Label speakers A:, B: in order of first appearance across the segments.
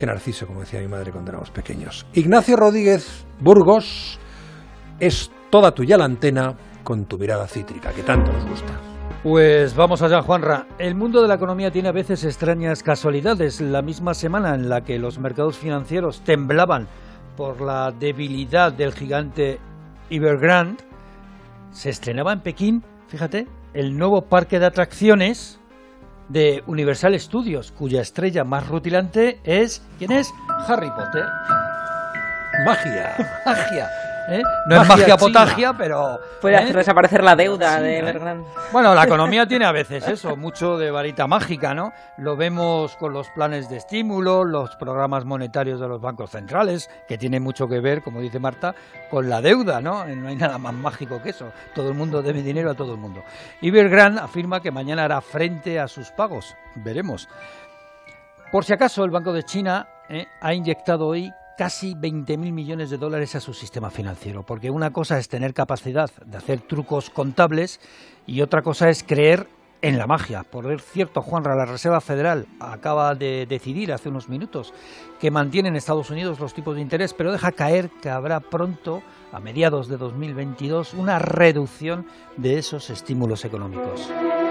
A: Qué Narciso, como decía mi madre cuando éramos pequeños. Ignacio Rodríguez Burgos, es toda tuya la antena con tu mirada cítrica, que tanto nos gusta.
B: Pues vamos allá, Juanra. El mundo de la economía tiene a veces extrañas casualidades. La misma semana en la que los mercados financieros temblaban por la debilidad del gigante Evergrande, se estrenaba en Pekín, fíjate, el nuevo parque de atracciones de Universal Studios, cuya estrella más rutilante es... ¿Quién es? Harry Potter.
A: Magia.
B: Magia. No es magia potagia, pero...
C: Puede hacer desaparecer la deuda de Evergrande.
B: Bueno, la economía tiene a veces eso, mucho de varita mágica, ¿no? Lo vemos con los planes de estímulo, los programas monetarios de los bancos centrales, que tienen mucho que ver, como dice Marta, con la deuda, ¿no? No hay nada más mágico que eso. Todo el mundo debe dinero a todo el mundo. Evergrande afirma que mañana hará frente a sus pagos. Veremos. Por si acaso, el Banco de China ha inyectado hoy casi 20.000 millones de dólares a su sistema financiero, porque una cosa es tener capacidad de hacer trucos contables y otra cosa es creer en la magia. Por cierto, Juanra, la Reserva Federal acaba de decidir hace unos minutos que mantiene en Estados Unidos los tipos de interés, pero deja caer que habrá pronto, a mediados de 2022, una reducción de esos estímulos económicos.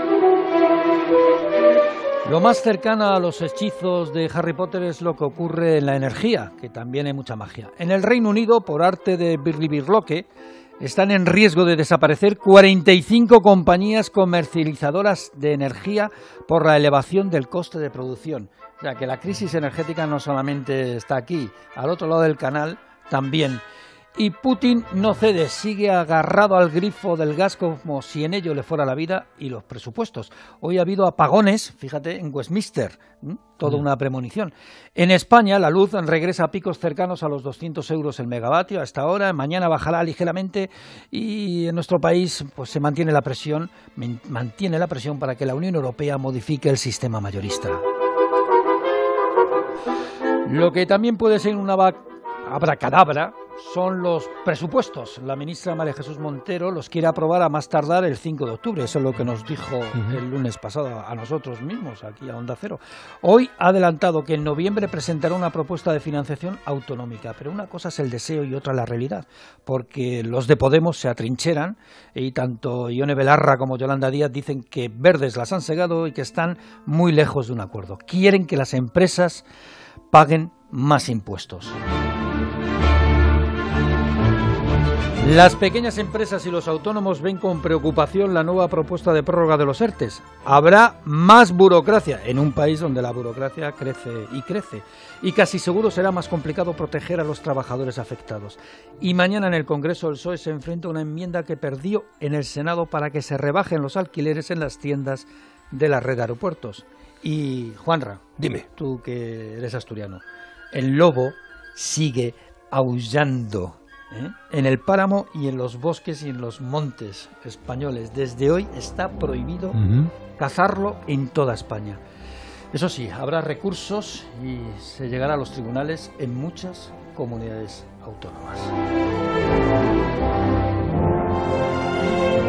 B: Lo más cercano a los hechizos de Harry Potter es lo que ocurre en la energía, que también hay mucha magia. En el Reino Unido, por arte de birlibirloque, están en riesgo de desaparecer 45 compañías comercializadoras de energía por la elevación del coste de producción. O sea, que la crisis energética no solamente está aquí, al otro lado del canal también. Y Putin no cede, sigue agarrado al grifo del gas como si en ello le fuera la vida y los presupuestos. Hoy ha habido apagones, fíjate, en Westminster, toda una premonición. En España la luz regresa a picos cercanos a los 200 euros el megavatio hasta ahora, mañana bajará ligeramente y en nuestro país pues se mantiene la presión para que la Unión Europea modifique el sistema mayorista. Lo que también puede ser una abracadabra son los presupuestos. La ministra María Jesús Montero los quiere aprobar a más tardar el 5 de octubre. Eso es lo que nos dijo el lunes pasado a nosotros mismos, aquí a Onda Cero. Hoy ha adelantado que en noviembre presentará una propuesta de financiación autonómica. Pero una cosa es el deseo y otra la realidad. Porque los de Podemos se atrincheran y tanto Ione Belarra como Yolanda Díaz dicen que verdes las han segado y que están muy lejos de un acuerdo. Quieren que las empresas paguen más impuestos. Las pequeñas empresas y los autónomos ven con preocupación la nueva propuesta de prórroga de los ERTEs. Habrá más burocracia en un país donde la burocracia crece y casi seguro será más complicado proteger a los trabajadores afectados. Y mañana en el Congreso el PSOE se enfrenta a una enmienda que perdió en el Senado para que se rebajen los alquileres en las tiendas de la red de aeropuertos. Y Juanra,
A: dime,
B: tú que eres asturiano, el lobo sigue aullando en el páramo y en los bosques y en los montes españoles. Desde hoy está prohibido cazarlo en toda España. Eso sí, habrá recursos y se llegará a los tribunales en muchas comunidades autónomas.